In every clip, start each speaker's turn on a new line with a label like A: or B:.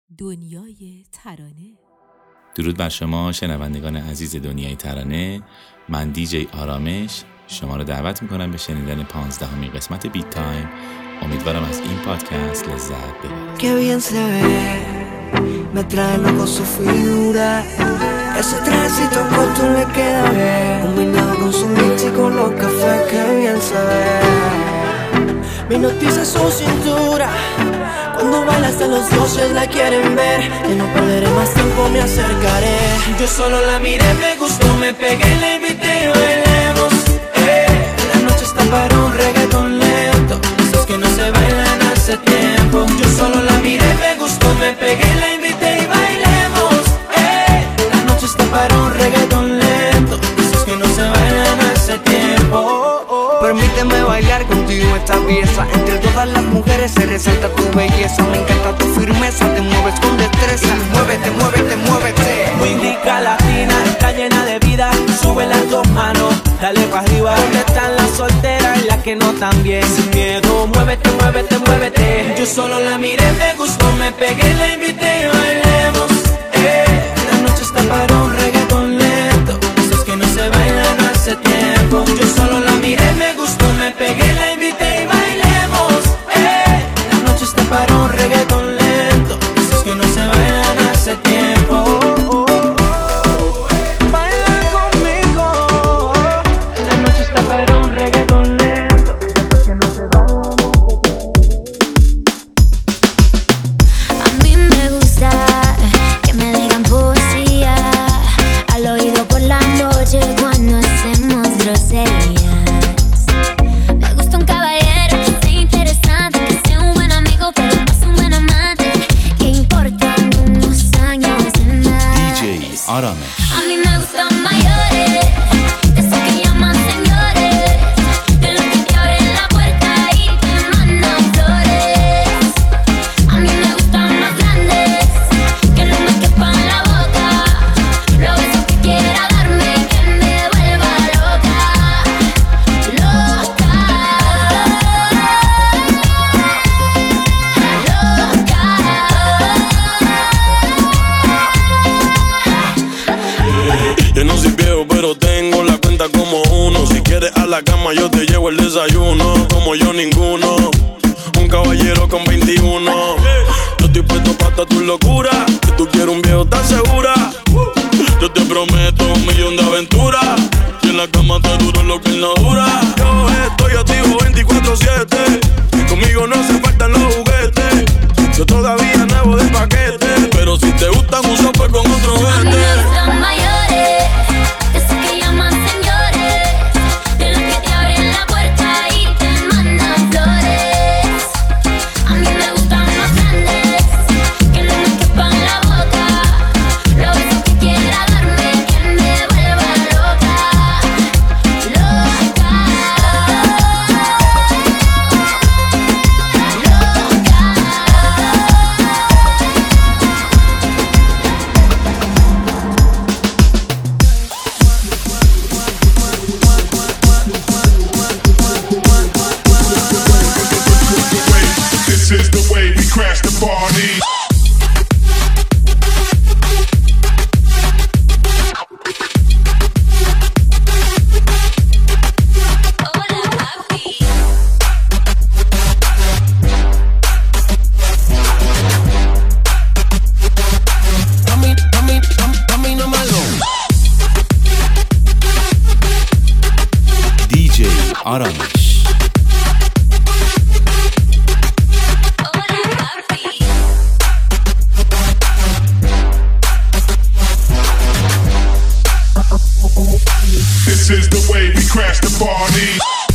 A: دنیای ترانه.
B: درود بر شما شنوندگان عزیز دنیای ترانه. من دیجی آرامش شما رو دعوت میکنم به شنیدن 15مین قسمت بیت تایم. امیدوارم از این پادکست لذت ببرید.
C: Qué bien se ve, me trae loco su figura. Ese trajecito corto le queda bien, combinado con su mix y con los cafés. Qué bien se ve. Me hipnotiza su cintura. Cuando baila hasta los dioses la quieren ver. Que no perderé más tiempo, me acercaré. Yo solo la miré, me gustó, me pegué, la invité y bailemos. La noche está para un reggaetón lento, esos que no se bailan hace tiempo. Yo solo la miré, me gustó, me pegué, la invité y bailemos. La noche está para un reggaetón lento, esos que no se bailan hace tiempo. Permíteme bailar contigo esta pieza. Entre todas las mujeres se resalta tu belleza. Me encanta tu firmeza, te mueves con destreza. Muévete, muévete, muévete. Muy rica latina, está llena de vida. Sube las dos manos, dale pa' arriba. ¿Dónde están las solteras y las que no están bien? Sin miedo, muévete, muévete, muévete. Yo solo la miré, me gustó, me pegué, la invité y bailemos. La noche está para un reggaetón lento, esos que no se bailan hace tiempo. Yo solo la miré, me gustó, me pegué, la invité y bailemos. La noche está para un reggaetón lento, esos que no se bailan hace tiempo. Baila conmigo. La noche está para un reggaetón lento, esos que no se bailan hace tiempo.
D: A mí me gusta que me digan poesía al oído por la noche cuando hacemos groserías. Me gusta un caballero que sea interesante, que sea un buen amigo pero no sea un buen amante. Que importan unos años de más.
B: DJ آرامش.
D: A mí me gustan mayores, de esos que llaman señores, de los que te abren la puerta y te mandan flores. A mí me gustan más grandes, que no me quepan en la boca. Los besos que quiera darme, que me vuelva loca, loca,
E: Yo no soy viejo, pero tengo la cuenta como uno. Si quieres a la cama, yo te llevo el desayuno. Como yo, ninguno. Un caballero con 21. Yo estoy puesto para tu locura. Que tú quieres un viejo, ¿estás segura? Yo te prometo 1.000.000 de aventuras. Y en la cama te duro lo que él no dura. Yo estoy activo 24/7. Conmigo no se faltan los juguetes. Yo todavía nuevo de paquete. Pero si te gustan un sope con otro
D: A mí
E: vete.
D: me gustan mayores, de esos que llaman señores, de los que te abren la puerta y te mandan flores. A mí me gustan más grandes, que no me quepan en la boca. Los besos que quiera darme, que me vuelva loca, loca,
F: This is the way we crash the party.
B: DJ آرامش.
F: This is the way we crash the party.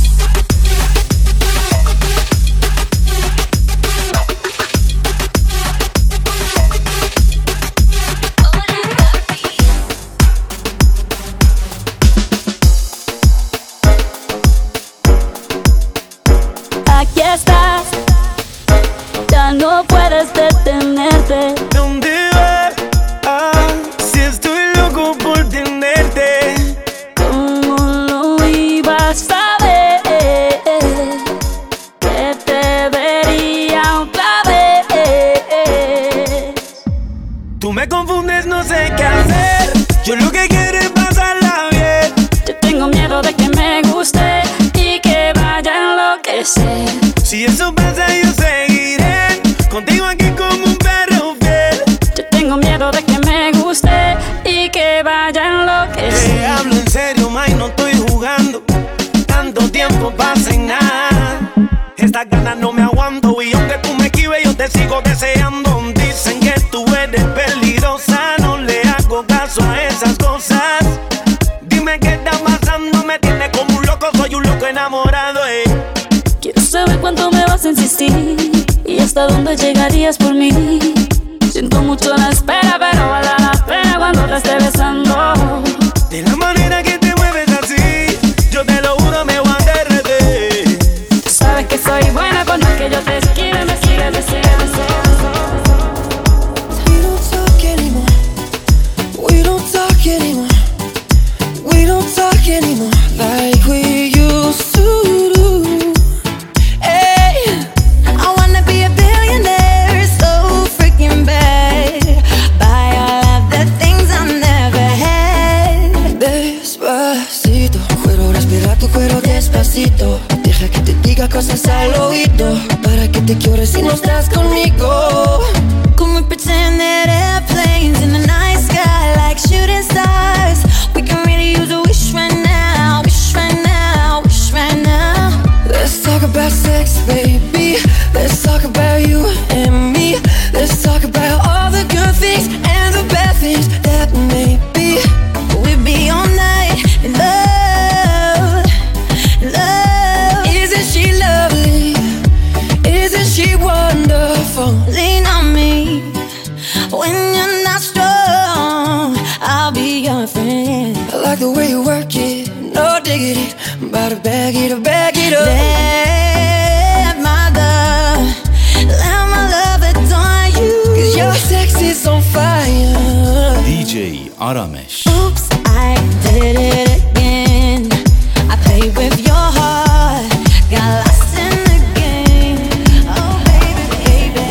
G: Aquí estás, ya no puedes detenerte.
C: ¿Dónde vas? Si estoy loco por tenerte.
G: ¿Cómo lo ibas a ver?
C: Tú me confundes, no sé qué hacer. Yo lo que quiero es pasarla bien.
G: Yo tengo miedo de que me guste y que vaya a enloquecer.
C: Si eso pasa yo seguiré contigo aquí como un perro fiel.
G: Yo tengo miedo de que me guste y que vaya a enloquecer.
C: Te hablo en serio, ma, y no estoy jugando. Tanto tiempo pasa en nada. Estas ganas no me aguanto y aunque tú me esquives yo te sigo deseando. Dicen que tú eres peligrosa, no le hago caso a esas cosas. Dime qué está pasando, me tienes como un loco, soy un loco enamorado,
G: Quiero saber cuánto me vas a insistir y hasta dónde llegarías por mí. Siento mucho la espera, pero vale la pena cuando te esté besando.
C: De la manera que te mueves así, yo te lo juro me voy a derretir.
G: Tú sabes que soy buena con lo que yo te esquive, me sigue, me sigue, me sigue.
H: We don't talk anymore. We don't talk anymore. We don't talk anymore like we used to do. Hey, I wanna be a billionaire, so freaking bad. Buy all of the things I never had. Despacito, quiero respirar tu cuero despacito. Deja que te diga cosas al oído, para que te quiores si no estás conmigo. Can we pretend that airplanes in the night sky like shooting stars? We can really use a wish right now, wish right now, wish right now. Let's talk about sex, baby. Let's talk about you and me. Let's talk about all the good things and the bad things that may be. We'll be all night in love, love. Isn't she lovely? Isn't she wonderful? Lean on me when you're not strong. I'll be your friend. I like the way you work it, no diggity. I'm about to bag it up, bag it up. Let my love adorn you. 'Cause your sex is on fire.
B: DJ آرامش.
H: Oops, I did it again. I played with your heart, got lost in the game. Oh baby, baby.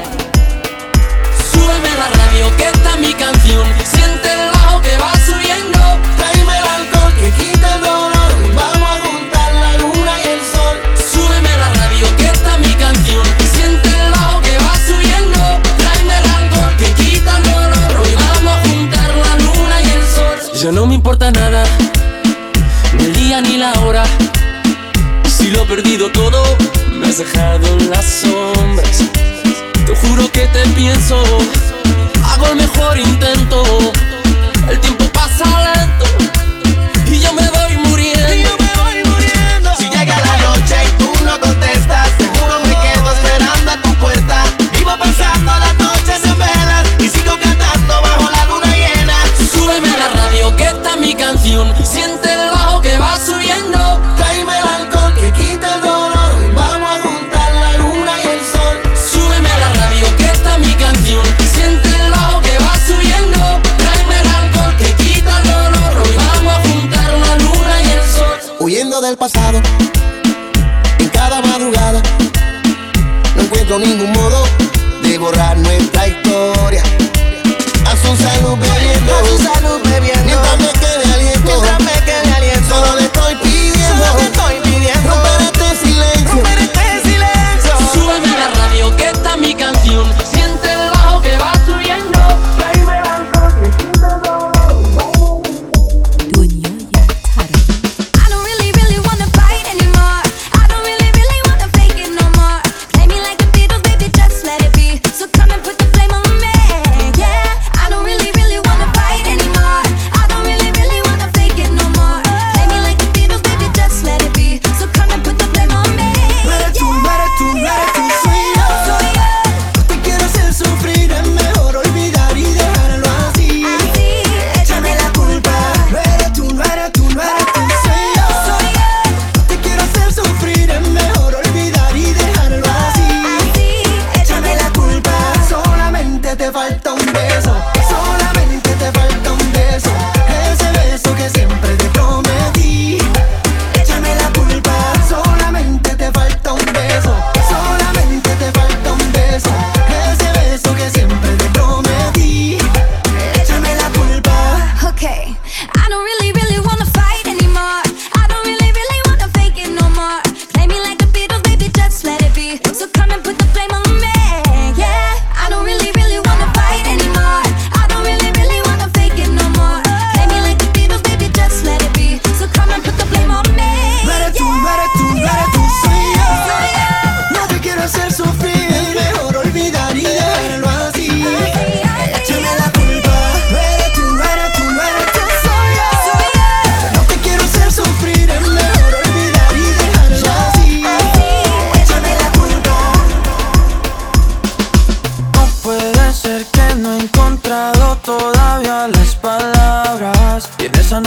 I: Súbeme la radio que está mi canción. Siente el bajo que va subiendo. Tráeme el alcohol que quita el dolor. Vamos a juntar la luna y el sol. Súbeme la radio que está mi canción. Siente el bajo que va subiendo. Tráeme el alcohol que quita el dolor. Hoy vamos a juntar la luna y el sol. Ya no me importa nada, ni el día ni la hora. Si lo he perdido todo, me has dejado en las sombras. Te juro que te pienso, hago el mejor intento. El tiempo pasa lento y yo me voy muriendo.
J: Si llega la noche y tú no contestas, seguro me quedo esperando a tu puerta. Vivo pasando las noches en velas y sigo cantando bajo la luna llena.
I: Súbeme la radio que está mi canción. Siente el bajo que va subiendo.
J: Tráeme el alcohol que quita el dolor. Vamos a juntar la luna y el sol.
I: Súbeme la radio que está mi canción. Siente el bajo que va subiendo. Tráeme el alcohol que quita el dolor. Hoy vamos a juntar la luna y el sol.
J: Huyendo del pasado, en cada madrugada, no encuentro ningún modo de borrar nuestra historia. A su salud bebiendo, mientras me quede aliento, solo le estoy pidiendo, romper este silencio.
I: Súbeme la radio que está mi canción. Siente el bajo que va subiendo. Tráeme el alcohol que quita el dolor.
A: دنیای ترانه.
D: I don't really, really wanna fight anymore. I don't really, really wanna fake it no more. Play me like the Beatles, baby, just let it be. So come and put the flame on me, yeah. I don't really, really wanna fight anymore.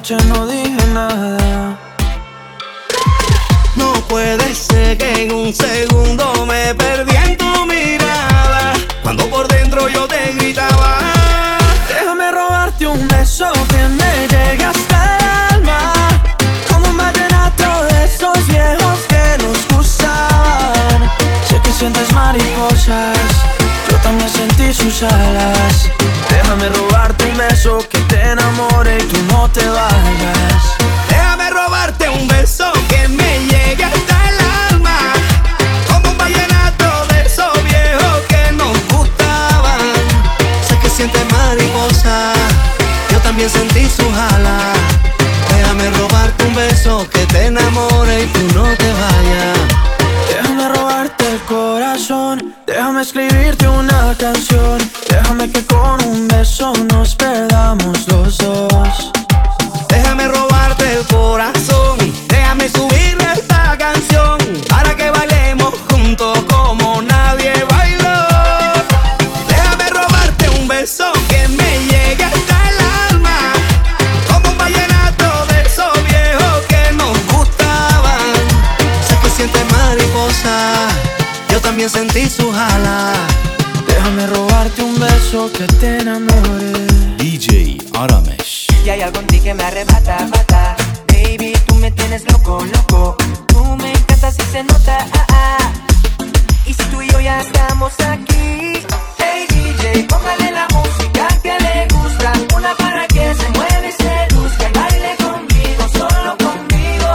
C: noche no dije nada. No puede ser que en un segundo me perdí en tu mirada, cuando por dentro yo te gritaba. Déjame robarte un beso que me llegue hasta el alma, como un vallenato de esos viejos que nos gustaban. Sé que sientes mariposas, yo también sentí sus alas. Déjame robarte un beso que te enamore y tú no te vayas. Déjame robarte un beso que me llegue hasta el alma, como un vallenato de esos viejos que nos gustaban. Sé que sientes mariposa, yo también sentí sus alas. Déjame robarte un beso que te enamore y tú no te vayas. Déjame robarte el corazón, déjame escribirte una canción. Déjame que con un beso nos perdamos los dos. Déjame robarte el corazón, déjame subirle esta canción, para que bailemos juntos como nadie bailó. Déjame robarte un beso que me llegue hasta el alma, como un vallenato de esos viejos que nos gustaban. Sé que sientes mariposa, yo también sentí sus alas. Déjame robarte un beso que te enamore.
B: DJ Aramesh.
K: Y hay algo en ti que me arrebata, bata. Baby, tú me tienes loco, loco. Tú me encantas y se nota, Y si tú y yo ya estamos aquí, hey DJ, póngale la música que le gusta, una para que se mueve y se luzca y baile conmigo, solo conmigo.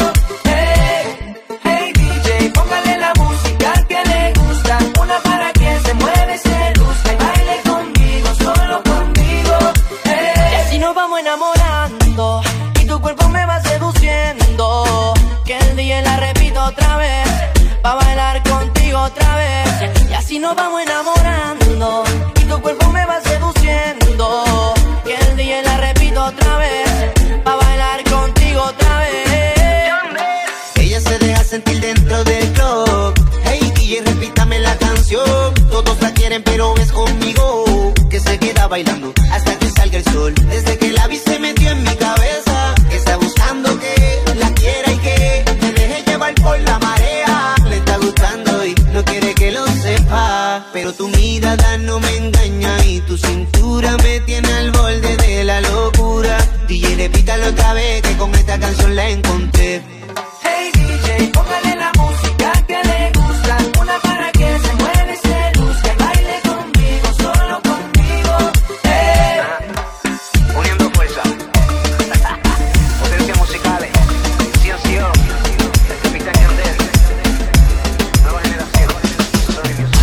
K: Hey DJ, póngale la música que le gusta, una para que se mueve y se luzca y baile conmigo, solo conmigo. Y así nos vamos enamorando y tu cuerpo me va seduciendo, que el día la repito otra vez, pa' bailar contigo otra vez. Y así nos vamos enamorando y tu cuerpo me va seduciendo, que el día la repito otra vez, pa' bailar contigo otra vez.
J: Ella se deja sentir dentro del club. Hey DJ, repítame la canción. Todos la quieren pero es conmigo que se queda bailando hasta que salga el sol. Desde que la vi se metió en mi cabeza, está buscando que la quiera y que me deje llevar por la marea. Le está gustando y no quiere que lo sepa, pero tu mirada no me engaña y tu cintura me tiene al borde de la locura. DJ, repítalo otra vez que con esta canción la encontré.
K: Hey DJ, póngale la música que le gusta, una para que se mueve y se luzca y baile conmigo, solo conmigo.
L: Uniendo fuerza. Potencias musicales. Ciencia. Capitán Yandel. Nueva generación. Sony Music.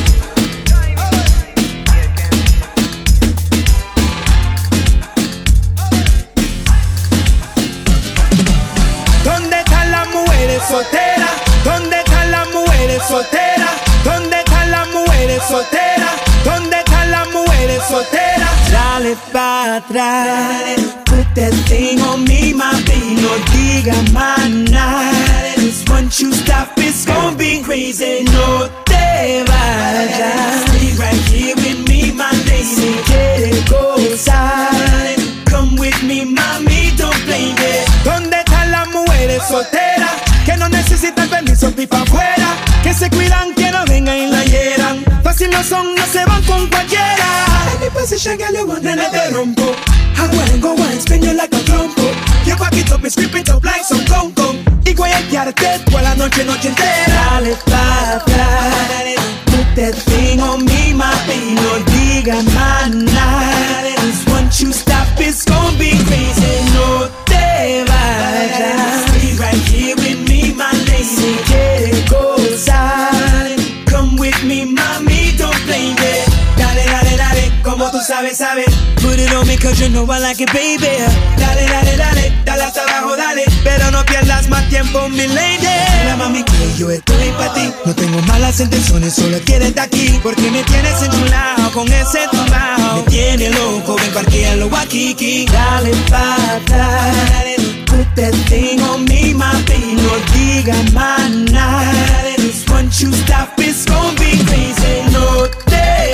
C: ¿Dónde están las mujeres solteras? ¿Dónde están las mujeres solteras? ¿Dónde están las mujeres solteras? ¿Dónde están las mujeres solteras? Dale para atrás, put that thing on me, mami, no diga más nada. Cause once you stop, it's gonna be crazy. No te vayas, stay right here with me, my lady. Si quieres gozar, come with me, mami, don't blame it. ¿Dónde están las mujeres solteras? Que no necesitan permiso ni pa' afuera, que se cuidan, que no vengan y la hieran. Fácil no son, no se van con cualquiera. Any position, girl, you want, nena te rompo. I go and spin you like a trompo. You back it up, me script it up like some conco. Y guayarte toda la noche, noche entera. Dale pa' atrás, put that thing on me, mami, no digas más nada. Cause once you stop, it's gonna be crazy. No te vayas, stay right here with me, my lady. Si quieres gozar, come with me, mami, don't blame it. Dale, dale, dale, como tú sabes, sabes. Put it on me cause you know I like it, baby. Dale, dale, dale, dale hasta abajo, dale. Pero no pierdas más tiempo, mi lady. Mira, mami, que yo estoy pa' ti. No tengo malas intenciones, solo quieres estar aquí. Porque me tienes enchulado con ese tumbao. Me tiene loco, ven, parquéalo aquí, aquí. Dale pa' atrás, put that thing on me, mami, no digas más nada. Cause once you stop, it's gonna be crazy. No te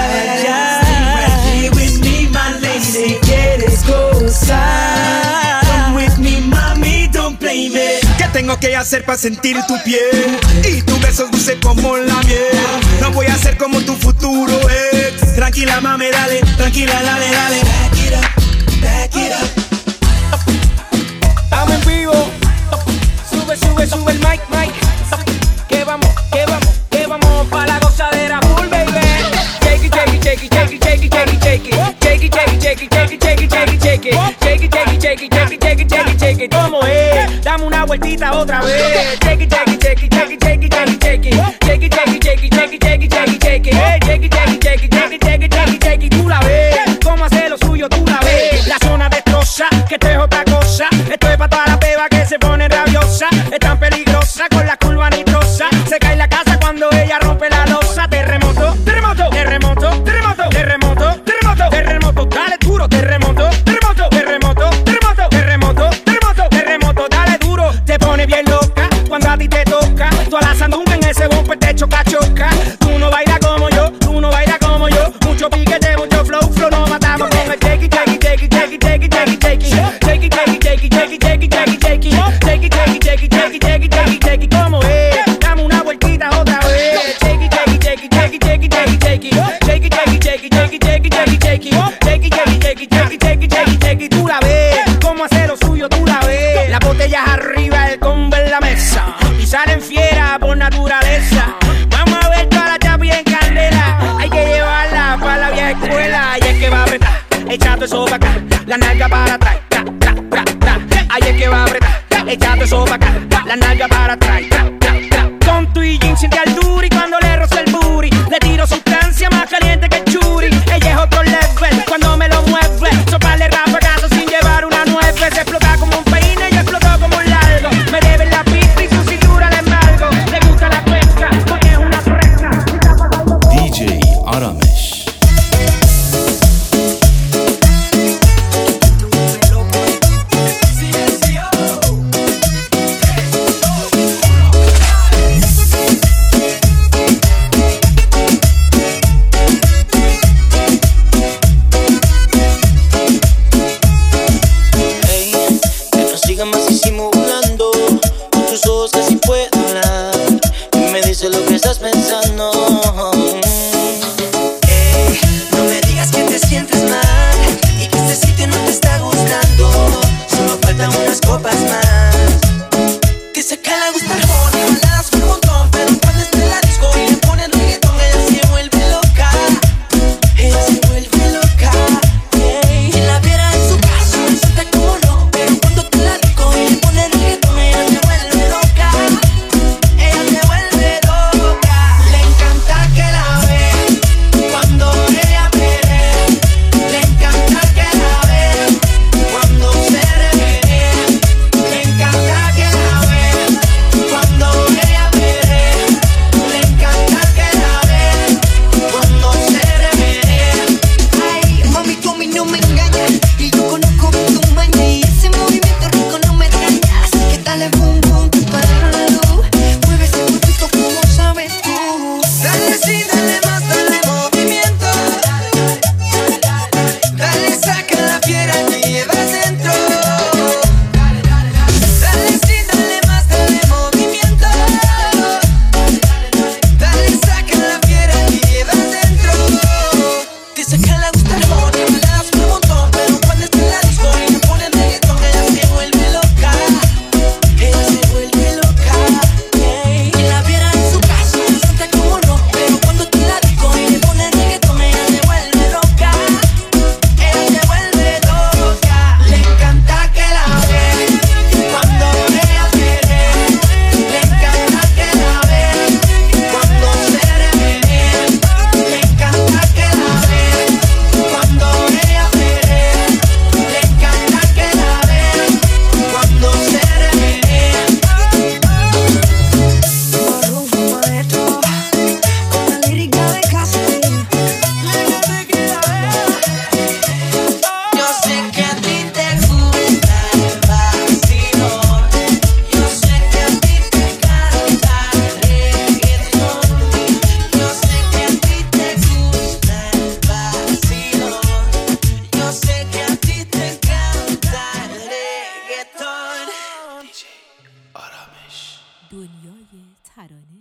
C: vayas, stay right here with me, my lady. Si quieres gozar,
M: tengo que hacer para sentir tu piel y tus besos dulces como la miel. No voy a ser como tu futuro ex. Tranquila mami, dale, tranquila, dale, dale. Back it up, back it up.
N: Estamos en vivo. Sube el mic. Que vamos pa' la gozadera full, baby. Shake it. ¿Cómo es? Dame una vueltita otra vez. Shake it. Tú la ves. ¿Cómo hace lo suyo? Tú la ves. La zona destroza, que esto es otra cosa. Esto es pa' toda la peba que se pone rabiosa. Es tan peligrosa con la curva nitrosa. Se cae la casa cuando ella rompe la losa. Terremoto. Dale duro, terremoto. Dale duro, te pone bien loca cuando a ti te toca. Tú a la sandunga en ese bumper te choca. Tú no bailas como yo. Mucho piquete, mucho flow, no matamos con el take it. ¿Cómo es? Dame una vueltita otra vez. Take it. Tú la ves, cómo hace lo suyo, tú la ves. Las botellas arriba, el combo en la mesa y salen fieras por naturaleza. Vamos a ver toda la chapi en candela. Hay que llevarla para la vieja escuela. Y es que va a apretar, echando eso para acá, la nalga para atrás. Ahí es que va a apretar, echando eso para acá, la nalga para atrás. Con tu y jean siente al duri cuando le roza el booty. Le tiro sustancia más caliente que el churi. Ella es otro level cuando me lo mueve. Soparle rafagazo sin llevar una nueve. Se explota como un peine y explotó como un largo. Me debe la pista y su cintura de embargo. Le gusta la pesca porque es una fresca.
B: DJ Aramesh.
O: Más disimulando, con tus ojos casi puedo hablar. Y me dice lo que estás pensando.
C: No me digas que te sientes mal y que este sitio no te está gustando. Solo faltan unas copas más. Dice que le gusta el honey, baladas con un montón, pero cuando esté en la disco y le ponen reggaetón, ella se vuelve loca. Quien la viera en su casa, siente como no, pero cuando te la disco y le ponen reggaetón, ella se vuelve loca. Le encanta que la vean cuando ella pelea. Le encanta que la vean cuando se remenea. Le encanta que la vean cuando ella pelea. Le encanta que la vean cuando se remenea. Ay, mami, tú a mí no me engañas y yo conozco tu maña y ese movimiento rico no me extraña. Así que dale boom boom, páralo. Mueve ese cuerpito como sabes tú. Dale sí, dale más, dale movimiento. Dale, saca la fiera que llevas dentro. Dale sí, dale más, dale movimiento. Dale, saca la fiera que llevas dentro. Dice que le gusta el honey, baladas con un montón, pero cuando está en la disco y le ponen reggaetón, ella se vuelve loca. Quien la viera en su casa, siente como no, pero cuando está en la disco y le ponen reggaetón, ella se vuelve loca. Le encanta que la vean cuando ella pelea. Le encanta que la vean cuando se remenea. Le encanta que la vean
A: ترانه